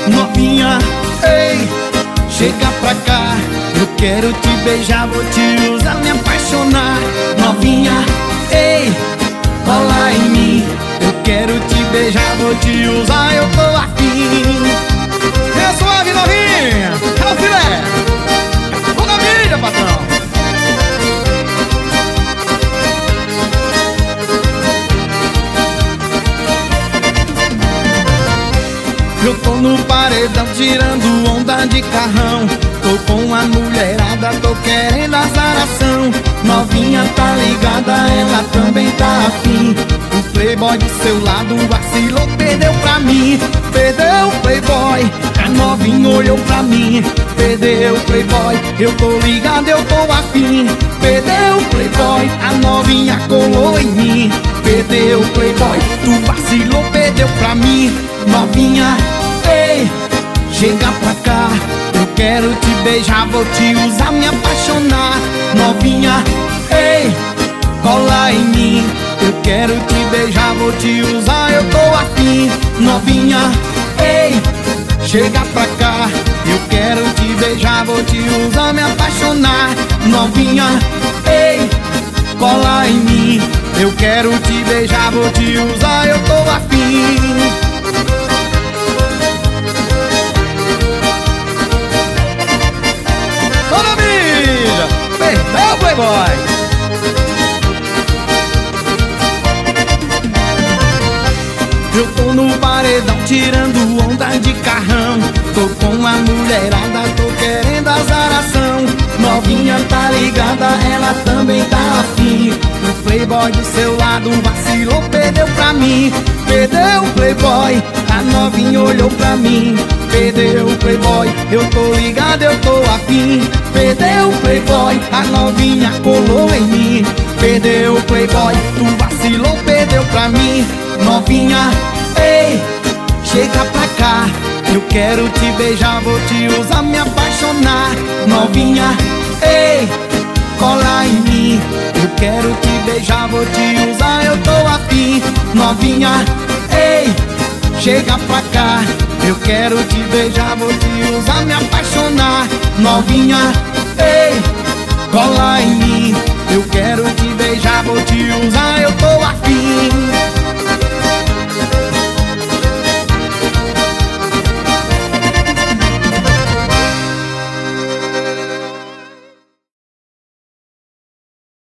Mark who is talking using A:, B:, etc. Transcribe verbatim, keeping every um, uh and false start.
A: Novinha, ei, chega pra cá. Eu quero te beijar, vou te usar, me apaixonar. Novinha, ei, cola em mim. Eu quero te beijar, vou te usar, eu tô afim. É suave, novinha, é o filé. Vou na mídia, patrão. Eu tô no paredão tirando onda de carrão. Tô com a mulherada, tô querendo azaração. Novinha tá ligada, ela também tá afim. O playboy do seu lado vacilou, perdeu pra mim. Perdeu o playboy, a novinha olhou pra mim. Perdeu o playboy, eu tô ligado, eu tô afim. Perdeu o playboy, a novinha colou em mim. Perdeu o playboy, tu vacilou, perdeu pra mim. Novinha, ei, chega pra cá. Eu quero te beijar, vou te usar, me apaixonar. Novinha, ei, cola em mim. Eu quero te beijar, vou te usar, eu tô afim. Novinha, ei, chega pra cá. Eu quero te beijar, vou te usar, me apaixonar. Novinha, ei, cola em mim. Eu quero te beijar, vou te usar, eu tô afim. Perdeu, playboy. Eu tô no paredão tirando onda de carrão. Tô com a mulherada, tô querendo azaração. Novinha tá ligada, ela também tá afim. O playboy do seu lado vacilou, perdeu pra mim. Perdeu o playboy, a novinha olhou pra mim. Perdeu o playboy, eu tô ligado, eu tô afim. Perdeu o playboy, a novinha colou em mim. Perdeu o playboy, tu vacilou, perdeu pra mim. Novinha, ei, chega pra cá. Eu quero te beijar, vou te usar, me apaixonar. Novinha, ei, cola em mim. Eu quero te beijar, vou te usar, eu tô afim. Novinha, ei, chega pra cá. Eu quero te beijar, vou te usar, me apaixonar. Novinha, ei, cola em mim. Eu quero te beijar,